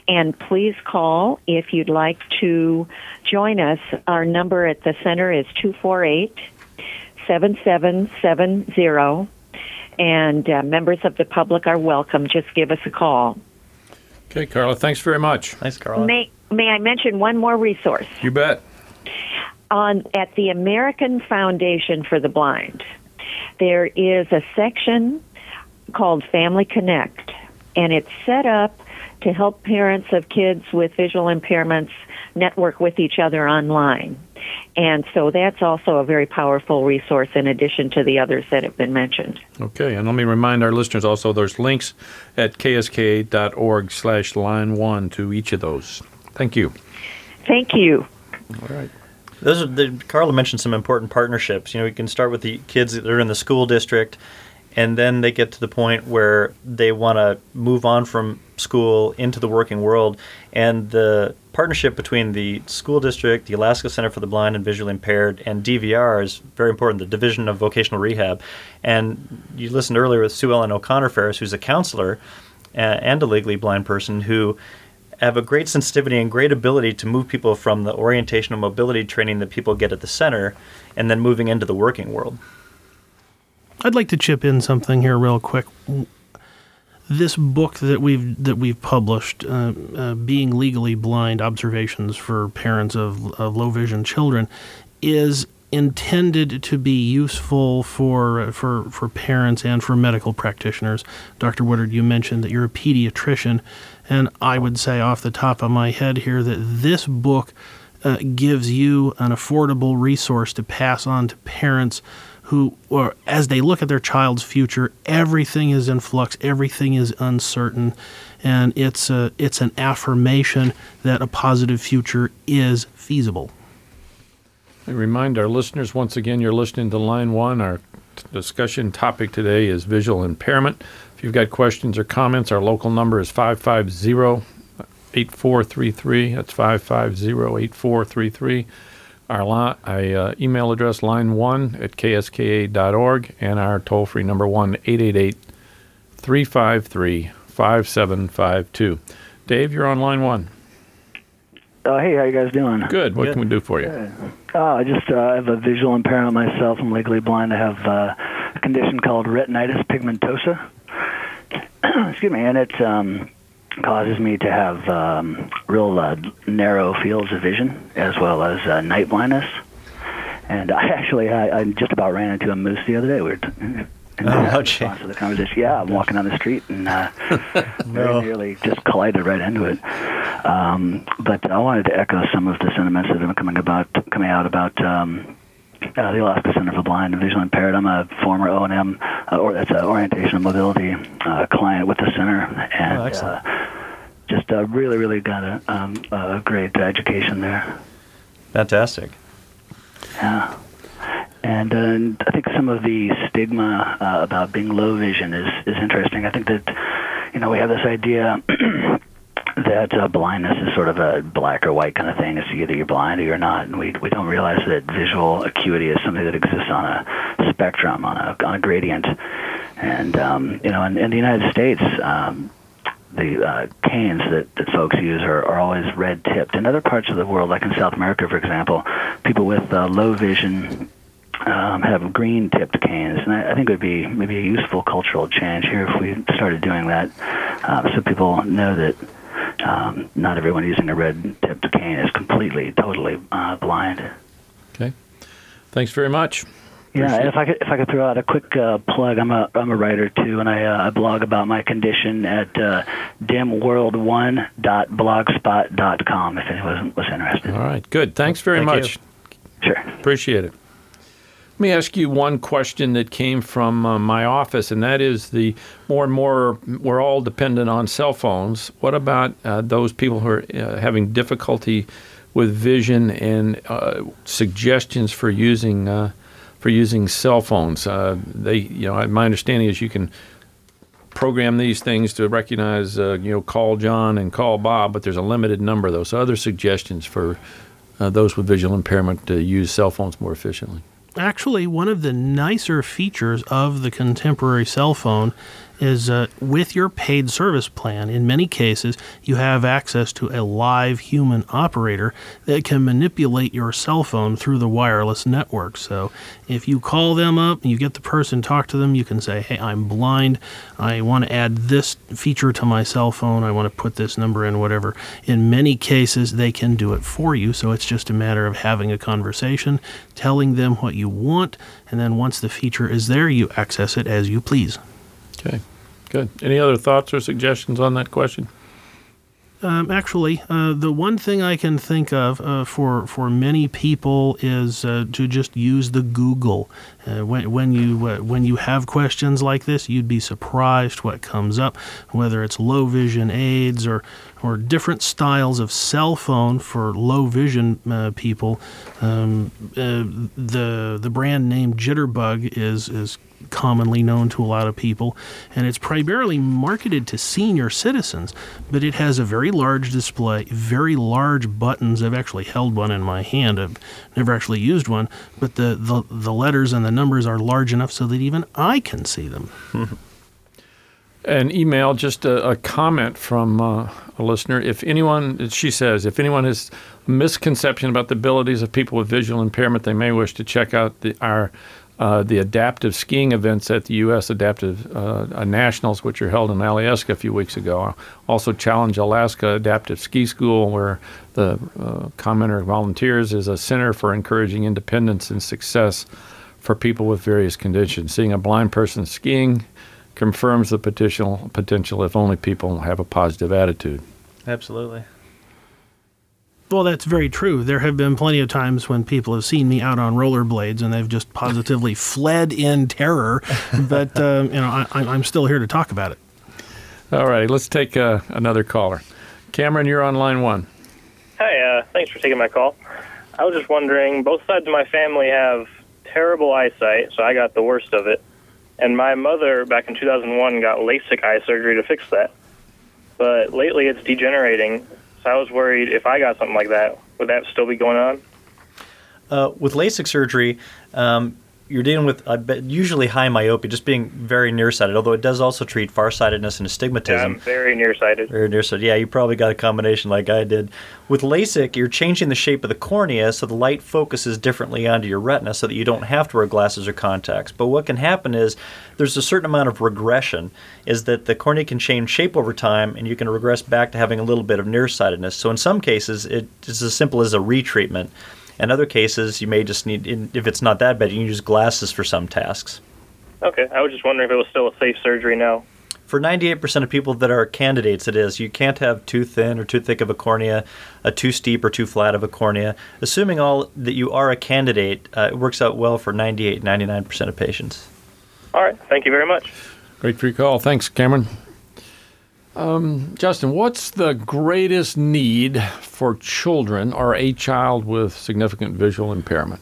and please call if you'd like to join us. Our number at the center is two four eight, seven seven seven zero, and uh, members of the public are welcome. Just give us a call.
Okay, Carla, thanks very much.
Thanks, Carla.
May, may I mention one more resource?
You bet.
On at the American Foundation for the Blind, there is a section called Family Connect, and it's set up to help parents of kids with visual impairments network with each other online. And so that's also a very powerful resource in addition to the others that have been mentioned.
Okay, and let me remind our listeners also there's links at k s k a dot org slash line one to each of those. Thank you.
Thank you.
All right.
Those are the, Carla mentioned some important partnerships. You know, we can start with the kids that are in the school district, and then they get to the point where they want to move on from school into the working world. And the partnership between the school district, the Alaska Center for the Blind and Visually Impaired, and D V R is very important, the Division of Vocational Rehab. And you listened earlier with Sue Ellen O'Connor Ferris, who's a counselor and a legally blind person who have a great sensitivity and great ability to move people from the orientation and mobility training that people get at the center and then moving into the working world.
I'd like to chip in something here real quick. This book that we've that we've published, uh, uh, Being Legally Blind, Observations for Parents of, of Low Vision Children, is intended to be useful for for for parents and for medical practitioners. Doctor Woodard, you mentioned that you're a pediatrician, and I would say off the top of my head here that this book uh, gives you an affordable resource to pass on to parents who, or as they look at their child's future, everything is in flux, everything is uncertain, and it's a, it's an affirmation that a positive future is feasible.
I remind our listeners, once again, you're listening to Line one. Our t- discussion topic today is visual impairment. If you've got questions or comments, our local number is five five zero, eight four three three. That's five five zero, eight four three three. Our li- uh, email address, line one at k s k a dot org, and our toll-free number, one eight eight eight, three five three, five seven five two. Dave, you're on line one.
Uh, hey, how you guys doing?
Good. What
Good.
can we do for you?
Good. Uh, I just uh, have a visual impairment myself. I'm legally blind. I have uh, a condition called retinitis pigmentosa. Excuse me, and it um, causes me to have um, real uh, narrow fields of vision as well as uh, night blindness. And I actually, I, I just about ran into a moose the other day. We were t- in
Oh,
response to the conversation. Yeah, I'm walking down the street and uh, very nearly just collided right into it. Um, but I wanted to echo some of the sentiments that have been coming about, coming out about um, uh, the Alaska Center for Blind and Visually Impaired. I'm a former O and M, uh, or that's an orientation and mobility uh, client with the center, and
Oh, excellent.
uh, just uh, really, really got a, um, a great education there.
Fantastic.
Yeah. And uh, I think some of the stigma uh, about being low vision is, is interesting. I think that, you know, we have this idea that uh, blindness is sort of a black or white kind of thing. It's either you're blind or you're not. And we we don't realize that visual acuity is something that exists on a spectrum, on a, on a gradient. And, um, you know, in, in the United States, um, the uh, canes that, that folks use are, are always red-tipped. In other parts of the world, like in South America, for example, people with uh, low vision Um, have green-tipped canes, and I, I think it would be maybe a useful cultural change here if we started doing that, uh, so people know that um, not everyone using a red-tipped cane is completely, totally uh, blind.
Okay. Thanks very much.
Yeah,
Appreciate
and if I could, if I could throw out a quick uh, plug, I'm a I'm a writer too, and I, uh, I blog about my condition at uh, dim world one dot blogspot dot com if anyone was interested.
All right. Good. Thanks very
Thank
much.
you.
Sure.
Appreciate it. Let me ask you one question that came from uh, my office, and that is the more and more we're all dependent on cell phones. What about uh, those people who are uh, having difficulty with vision and uh, suggestions for using uh, for using cell phones? Uh, they, you know, my understanding is you can program these things to recognize, uh, you know, call John and call Bob, but there's a limited number of those. So other suggestions for uh, those with visual impairment to use cell phones more efficiently?
Actually, one of the nicer features of the contemporary cell phone is uh, with your paid service plan, in many cases, you have access to a live human operator that can manipulate your cell phone through the wireless network. So if you call them up and you get the person, talk to them, you can say, hey, I'm blind. I want to add this feature to my cell phone. I want to put this number in, whatever. In many cases, they can do it for you. So it's just a matter of having a conversation, telling them what you want, and then once the feature is there, you access it as you please.
Okay, good. Any other thoughts or suggestions on that question?
Um, actually, uh, the one thing I can think of uh, for for many people is uh, to just use the Google. Uh, when when you uh, when you have questions like this, you'd be surprised what comes up, whether it's low vision aids or or different styles of cell phone for low vision uh, people. Um, uh, the the brand name Jitterbug is is commonly known to a lot of people, and it's primarily marketed to senior citizens, but it has a very large display, very large buttons. I've actually held one in my hand. I've never actually used one, but the, the, the letters and the numbers are large enough so that even I can see them.
An email, just a, a comment from uh, a listener. If anyone, she says, if anyone has a misconception about the abilities of people with visual impairment, they may wish to check out the, our Uh, the adaptive skiing events at the U S Adaptive uh, Nationals, which are held in Alyeska a few weeks ago. Also, Challenge Alaska Adaptive Ski School, where the uh, commenter volunteers, is a center for encouraging independence and success for people with various conditions. Seeing a blind person skiing confirms the potential, potential if only people have a positive attitude.
Absolutely.
Well, that's very true. There have been plenty of times when people have seen me out on rollerblades and they've just positively fled in terror. But, um, you know, I, I'm still here to talk about it.
All right, let's take uh, another caller. Cameron, you're on line one.
Hi, uh, thanks for taking my call. I was just wondering, both sides of my family have terrible eyesight, so I got the worst of it. And my mother, back in two thousand one, got LASIK eye surgery to fix that. But lately it's degenerating. So I was worried if I got something like that, would that still be going on?
Uh, with LASIK surgery, um, you're dealing with uh, usually high myopia, just being very nearsighted, although it does also treat farsightedness and astigmatism.
Yeah, I'm very nearsighted.
Very nearsighted. Yeah, you probably got a combination like I did. With LASIK, you're changing the shape of the cornea so the light focuses differently onto your retina so that you don't have to wear glasses or contacts. But what can happen is there's a certain amount of regression, is that the cornea can change shape over time and you can regress back to having a little bit of nearsightedness. So in some cases, it's as simple as a retreatment. In other cases, you may just need, if it's not that bad, you can use glasses for some tasks.
Okay, I was just wondering if it was still a safe surgery now.
For ninety-eight percent of people that are candidates, it is. You can't have too thin or too thick of a cornea, a too steep or too flat of a cornea. Assuming all that you are a candidate, uh, it works out well for ninety-eight, ninety-nine percent of patients.
All right, thank you very much.
Great for your call. Thanks, Cameron. Um, Justin, what's the greatest need for children or a child with significant visual impairment?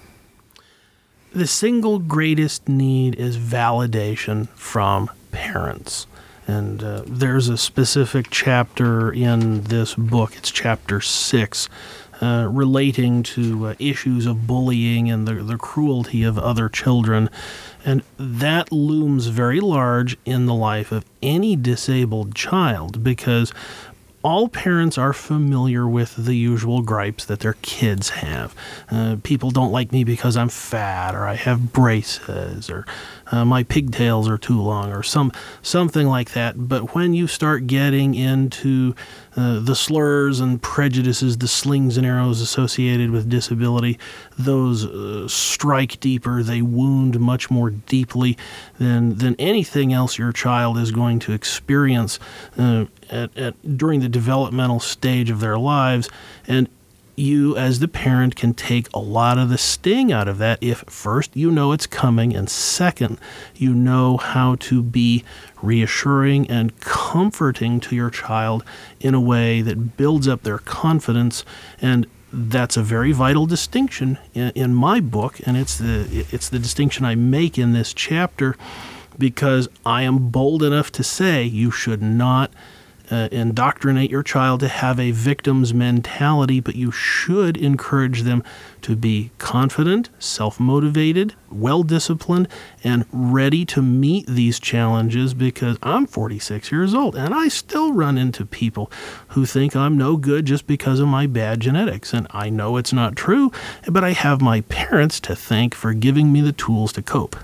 The single greatest need is validation from parents. And uh, there's a specific chapter in this book, it's chapter six, uh, relating to uh, issues of bullying and the, the cruelty of other children. And that looms very large in the life of any disabled child, because all parents are familiar with the usual gripes that their kids have. Uh, people don't like me because I'm fat, or I have braces, or uh, my pigtails are too long, or some something like that. But when you start getting into uh, the slurs and prejudices, the slings and arrows associated with disability, those uh, strike deeper. They wound much more deeply than than anything else your child is going to experience uh, at, at during the developmental stage of their lives. And you, as the parent, can take a lot of the sting out of that if, first, you know it's coming, and second, you know how to be reassuring and comforting to your child in a way that builds up their confidence. And that's a very vital distinction in, in my book, and it's the it's the distinction I make in this chapter, because I am bold enough to say you should not uh, indoctrinate your child to have a victim's mentality, but you should encourage them to be confident, self-motivated, well-disciplined, and ready to meet these challenges, because I'm forty-six years old and I still run into people who think I'm no good just because of my bad genetics. And I know it's not true, but I have my parents to thank for giving me the tools to cope.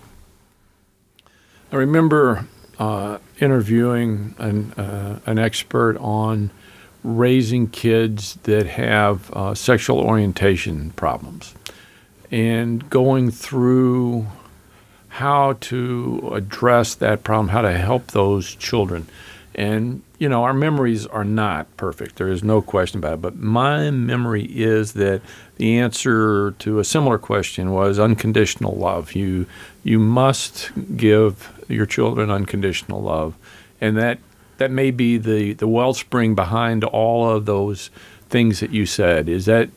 I remember uh, interviewing an, uh, an expert on raising kids that have uh, sexual orientation problems and going through how to address that problem, how to help those children. And, you know, our memories are not perfect. There is no question about it. But my memory is that the answer to a similar question was unconditional love. You you must give your children unconditional love. And that that may be the, the wellspring behind all of those things that you said. Is that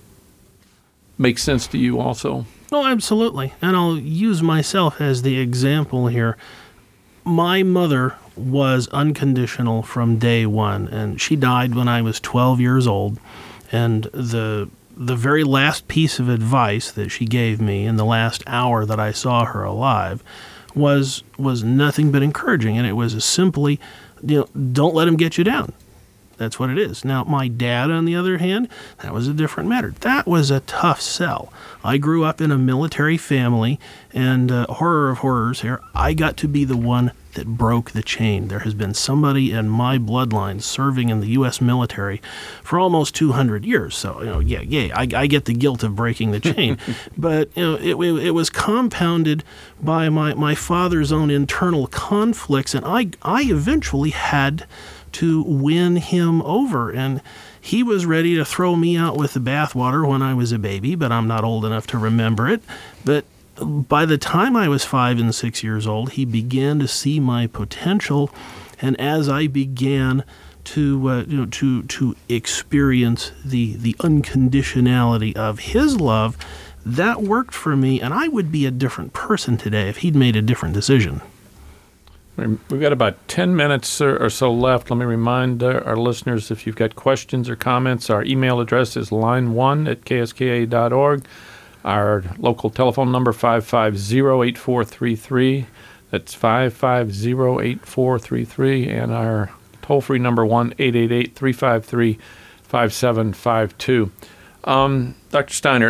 make sense to you also?
Oh, absolutely. And I'll use myself as the example here. My mother was unconditional from day one, and she died when I was twelve years old. And the the very last piece of advice that she gave me in the last hour that I saw her alive was was nothing but encouraging, and it was simply, you know, don't let him get you down. That's what it is. Now, my dad, on the other hand, that was a different matter. That was a tough sell. I grew up in a military family, and uh, horror of horrors here, I got to be the one that broke the chain. There has been somebody in my bloodline serving in the U S military for almost two hundred years. So, you know, yeah, yeah, I, I get the guilt of breaking the chain. But, you know, it, it, it was compounded by my, my father's own internal conflicts, and I, I eventually had to win him over. And he was ready to throw me out with the bathwater when I was a baby, but I'm not old enough to remember it. But by the time I was five and six years old, he began to see my potential, and as I began to uh, you know to to experience the the unconditionality of his love, that worked for me, and I would be a different person today if he'd made a different decision.
We've got about ten minutes or so left. Let me remind our listeners, if you've got questions or comments, our email address is line one at k s k a dot org. Our local telephone number, five five zero, eight four three three. That's five five zero, eight four three three. And our toll-free number, one eight eight eight, three five three, five seven five two. Um, Doctor Steiner,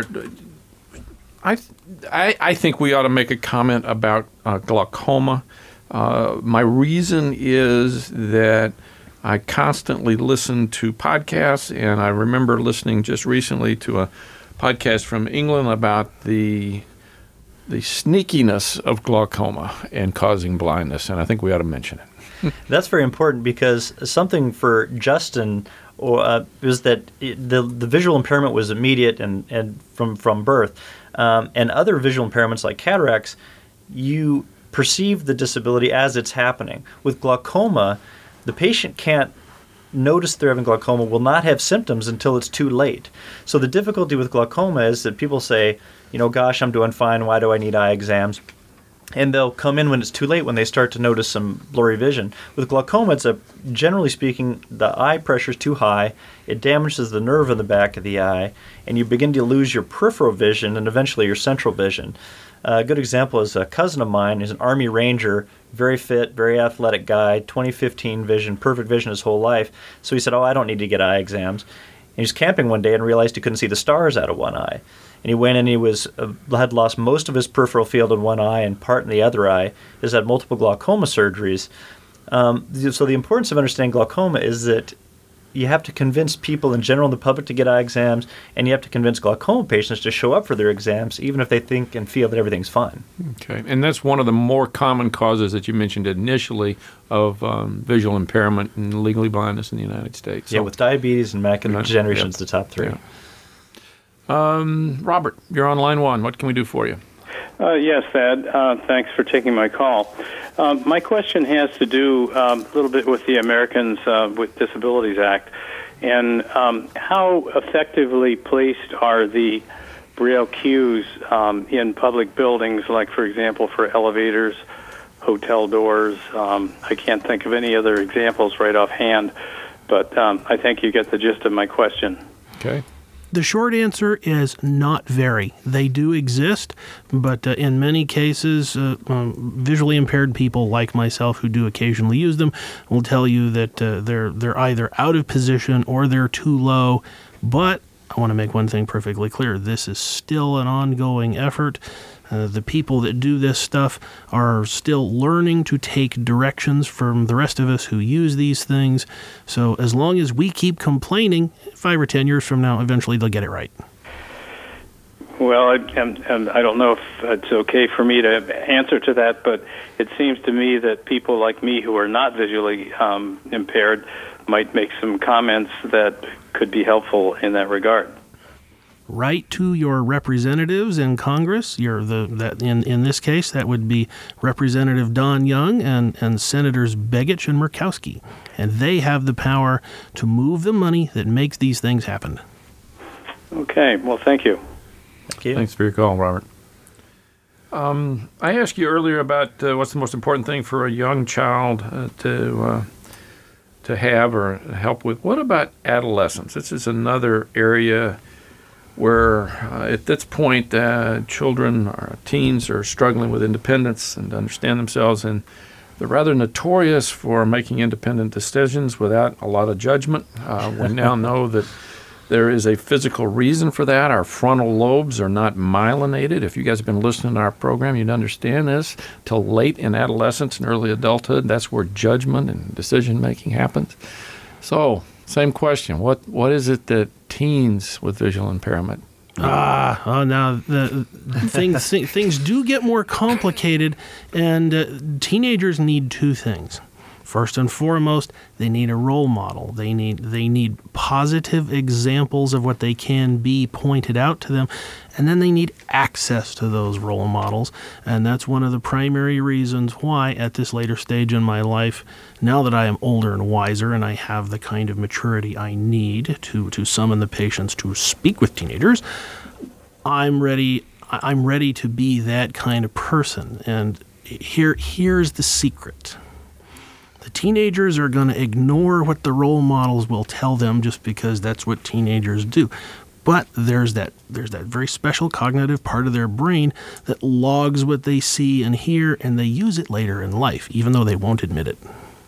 I, I, I think we ought to make a comment about uh, glaucoma. Uh, my reason is that I constantly listen to podcasts, and I remember listening just recently to a podcast from England about the the sneakiness of glaucoma and causing blindness, and I think we ought to mention it.
That's very important, because something for Justin uh, is that it, the the visual impairment was immediate and, and from, from birth. Um, and other visual impairments like cataracts, you perceive the disability as it's happening. With glaucoma, the patient can't notice they're having glaucoma, will not have symptoms until it's too late. So the difficulty with glaucoma is that people say, you know, gosh, I'm doing fine, why do I need eye exams? And they'll come in when it's too late, when they start to notice some blurry vision. With glaucoma, it's a, generally speaking, the eye pressure is too high, it damages the nerve in the back of the eye, and you begin to lose your peripheral vision and eventually your central vision. Uh, a good example is a cousin of mine who's an Army Ranger, very fit, very athletic guy, twenty fifteen vision, perfect vision his whole life. So he said, oh, I don't need to get eye exams. And he was camping one day and realized he couldn't see the stars out of one eye. And he went and he was uh, had lost most of his peripheral field in one eye and part in the other eye. He's had multiple glaucoma surgeries. Um, so the importance of understanding glaucoma is that you have to convince people in general in the public to get eye exams, and you have to convince glaucoma patients to show up for their exams, even if they think and feel that everything's fine.
Okay, and that's one of the more common causes that you mentioned initially of um, visual impairment and legally blindness in the United States.
Yeah, so, with diabetes and macular degeneration is the top three.
Yeah. Um, Robert, you're on line one. What can we do for you?
Uh, yes, Thad. Uh, thanks for taking my call. Um, my question has to do um, a little bit with the Americans uh, with Disabilities Act, and um, how effectively placed are the Braille cues um, in public buildings, like, for example, for elevators, hotel doors. Um, I can't think of any other examples right offhand, but um, I think you get the gist of my question.
Okay.
The short answer is not very. They do exist, but uh, in many cases, uh, um, visually impaired people like myself who do occasionally use them will tell you that uh, they're they're either out of position or they're too low. But I want to make one thing perfectly clear. This is still an ongoing effort. Uh, the people that do this stuff are still learning to take directions from the rest of us who use these things. So as long as we keep complaining, five or ten years from now, eventually they'll get it right.
Well, I, and, and I don't know if it's okay for me to answer to that, but it seems to me that people like me who are not visually um, impaired might make some comments that could be helpful in that regard.
Write to your representatives in Congress. Your the that in, in this case that would be Representative Don Young and, and Senators Begich and Murkowski, and they have the power to move the money that makes these things happen.
Okay. Well, thank you.
Thank you.
Thanks for your call, Robert. Um, I asked you earlier about uh, what's the most important thing for a young child uh, to uh, to have or help with. What about adolescence? This is another area where uh, at this point uh, children or teens are struggling with independence and to understand themselves, and they're rather notorious for making independent decisions without a lot of judgment. Uh, we now know that there is a physical reason for that. Our frontal lobes are not myelinated. If you guys have been listening to our program, you'd understand this. Till late in adolescence and early adulthood, that's where judgment and decision-making happens. So, same question. What What is it that teens with visual impairment?
Ah, oh, now the things things do get more complicated, and uh, teenagers need two things. First and foremost, they need a role model. They need they need positive examples of what they can be pointed out to them, and then they need access to those role models. And that's one of the primary reasons why, at this later stage in my life, now that I am older and wiser and I have the kind of maturity I need to to summon the patience to speak with teenagers, I'm ready. I'm ready to be that kind of person. And here here's the secret. The teenagers are going to ignore what the role models will tell them just because that's what teenagers do. But there's that there's that very special cognitive part of their brain that logs what they see and hear, and they use it later in life, even though they won't admit it.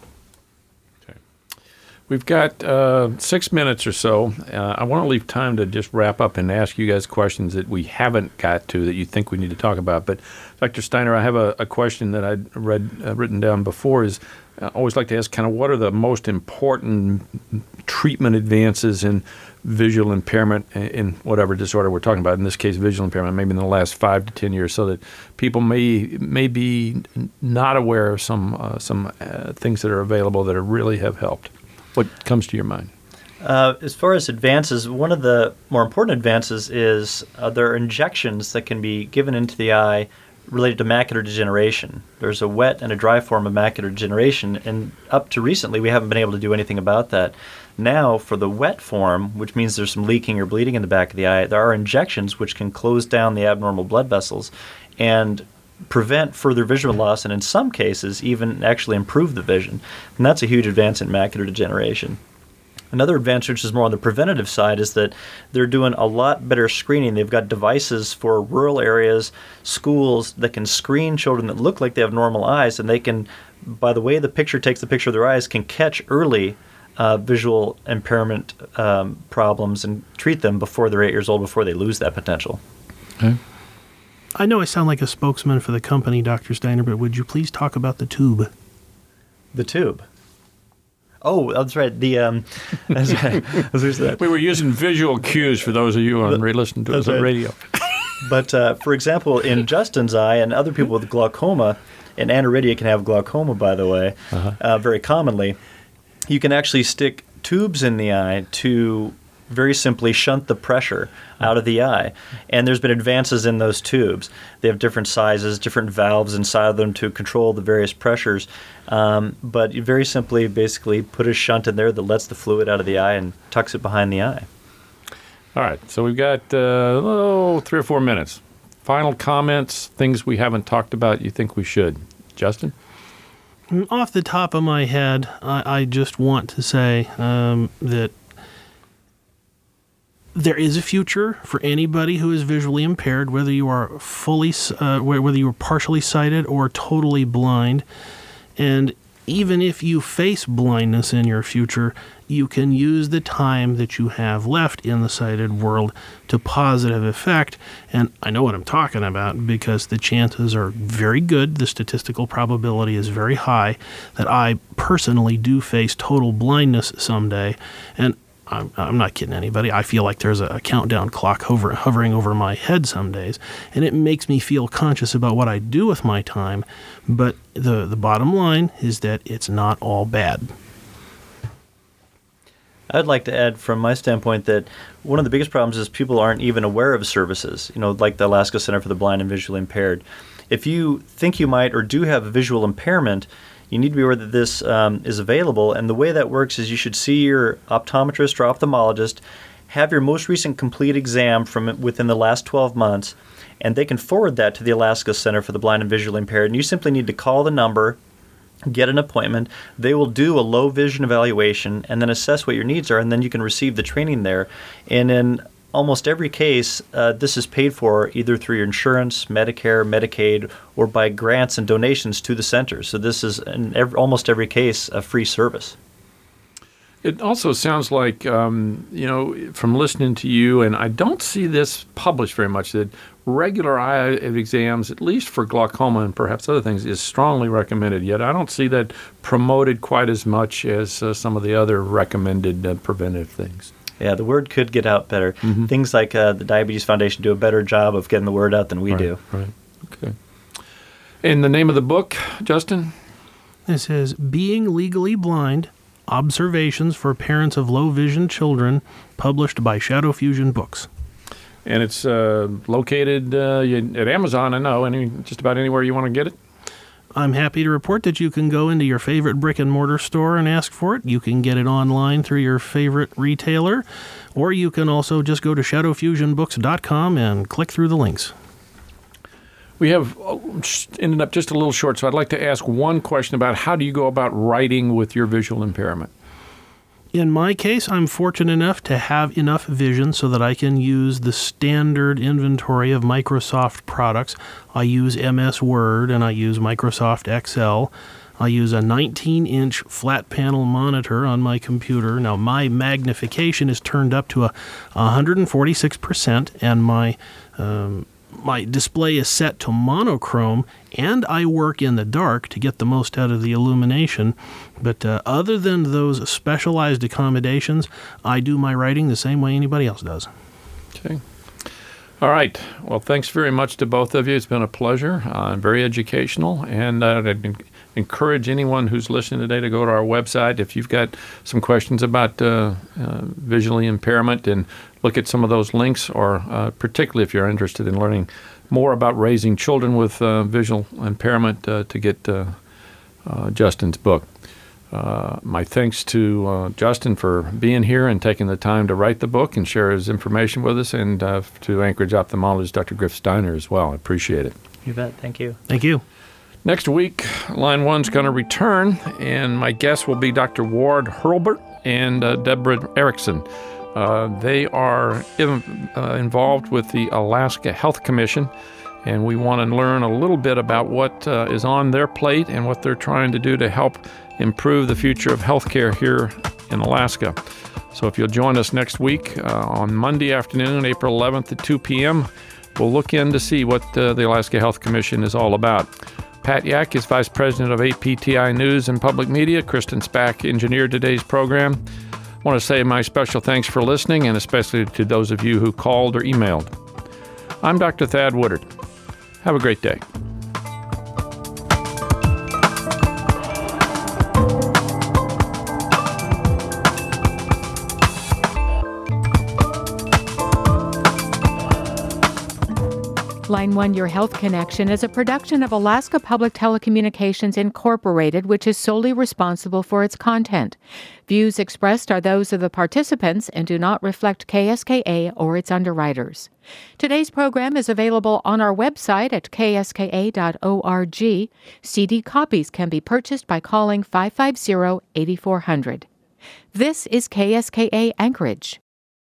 Okay. We've got uh, six minutes or so. Uh, I want to leave time to just wrap up and ask you guys questions that we haven't got to that you think we need to talk about. But Doctor Steiner, I have a, a question that I'd read uh, written down before is, I always like to ask kind of what are the most important treatment advances in visual impairment in whatever disorder we're talking about, in this case visual impairment, maybe in the last five to ten years, so that people may may be not aware of some, uh, some uh, things that are available that are really have helped. What comes to your mind?
Uh, as far as advances, one of the more important advances is uh, there are injections that can be given into the eye related to macular degeneration. There's a wet and a dry form of macular degeneration, and up to recently we haven't been able to do anything about that. Now, for the wet form, which means there's some leaking or bleeding in the back of the eye, there are injections which can close down the abnormal blood vessels and prevent further visual loss, and in some cases even actually improve the vision. And that's a huge advance in macular degeneration. Another advance, which is more on the preventative side, is that they're doing a lot better screening. They've got devices for rural areas, schools that can screen children that look like they have normal eyes, and they can, by the way the picture takes the picture of their eyes, can catch early uh, visual impairment um, problems and treat them before they're eight years old, before they lose that potential.
Okay.
I know I sound like a spokesman for the company, Doctor Steiner, but would you please talk about the tube?
The tube? Oh, that's right. The um, that's right. that.
We were using visual cues for those of you on re- listening to us on
right.
radio.
But uh, for example, in Justin's eye and other people with glaucoma, and aniridia can have glaucoma, by the way, uh-huh. uh, very commonly, you can actually stick tubes in the eye to very simply shunt the pressure out of the eye. And there's been advances in those tubes. They have different sizes, different valves inside of them to control the various pressures. Um, but you very simply basically put a shunt in there that lets the fluid out of the eye and tucks it behind the eye.
All right, so we've got uh, oh, three or four minutes. Final comments, things we haven't talked about you think we should. Justin?
Off the top of my head, I, I just want to say um, that there is a future for anybody who is visually impaired, whether you are fully, uh, whether you are partially sighted or totally blind. And even if you face blindness in your future, you can use the time that you have left in the sighted world to positive effect. And I know what I'm talking about because the chances are very good, the statistical probability is very high, that I personally do face total blindness someday. And I'm, I'm not kidding anybody. I feel like there's a, a countdown clock hover, hovering over my head some days, and it makes me feel conscious about what I do with my time. But the, the bottom line is that it's not all bad.
I'd like to add from my standpoint that one of the biggest problems is people aren't even aware of services, you know, like the Alaska Center for the Blind and Visually Impaired. If you think you might or do have a visual impairment, you need to be aware that this um, is available, and the way that works is you should see your optometrist or ophthalmologist, have your most recent complete exam from within the last twelve months, and they can forward that to the Alaska Center for the Blind and Visually Impaired, and you simply need to call the number, get an appointment. They will do a low vision evaluation and then assess what your needs are, and then you can receive the training there. And in almost every case, uh, this is paid for either through your insurance, Medicare, Medicaid, or by grants and donations to the center. So this is, in every, almost every case, a free service.
It also sounds like, um, you know, from listening to you, and I don't see this published very much, that regular eye exams, at least for glaucoma and perhaps other things, is strongly recommended. Yet I don't see that promoted quite as much as uh, some of the other recommended uh, preventive things.
Yeah, the word could get out better. Mm-hmm. Things like uh, the Diabetes Foundation do a better job of getting the word out than we
right,
do.
Right. Okay. And the name of the book, Justin?
It says, Being Legally Blind, Observations for Parents of Low Vision Children, published by Shadow Fusion Books.
And it's uh, located uh, at Amazon, I know, any, just about anywhere you want to get it?
I'm happy to report that you can go into your favorite brick-and-mortar store and ask for it. You can get it online through your favorite retailer, or you can also just go to shadow fusion books dot com and click through the links.
We have oh, ended up just a little short, so I'd like to ask one question about how do you go about writing with your visual impairment?
In my case, I'm fortunate enough to have enough vision so that I can use the standard inventory of Microsoft products. I use M S Word and I use Microsoft Excel. I use a nineteen inch flat panel monitor on my computer. Now, my magnification is turned up to a one hundred forty-six percent, and my um, my display is set to monochrome, and I work in the dark to get the most out of the illumination. But uh, other than those specialized accommodations, I do my writing the same way anybody else does.
Okay. All right. Well, thanks very much to both of you. It's been a pleasure, uh, very educational, and uh, I'd encourage anyone who's listening today to go to our website if you've got some questions about uh, uh, visually impairment, and look at some of those links, or uh, particularly if you're interested in learning more about raising children with uh, visual impairment, uh, to get uh, uh, Justin's book. Uh, my thanks to uh, Justin for being here and taking the time to write the book and share his information with us, and uh, to Anchorage ophthalmologist Doctor Griff Steiner as well. I appreciate it.
You bet. Thank you.
Thank you.
Next week, Line One's going to return, and my guests will be Doctor Ward Hurlbert and uh, Deborah Erickson. Uh, they are in, uh, involved with the Alaska Health Commission, and we want to learn a little bit about what uh, is on their plate and what they're trying to do to help improve the future of healthcare here in Alaska. So if you'll join us next week uh, on Monday afternoon, April eleventh at two p.m., we'll look in to see what uh, the Alaska Health Commission is all about. Pat Yak is Vice President of A P T I News and Public Media. Kristen Spack engineered today's program. I want to say my special thanks for listening, and especially to those of you who called or emailed. I'm Doctor Thad Woodard. Have a great day.
Line one, Your Health Connection is a production of Alaska Public Telecommunications Incorporated, which is solely responsible for its content. Views expressed are those of the participants and do not reflect K S K A or its underwriters. Today's program is available on our website at k s k a dot org. C D copies can be purchased by calling five five zero, eight four zero zero. This is K S K A Anchorage.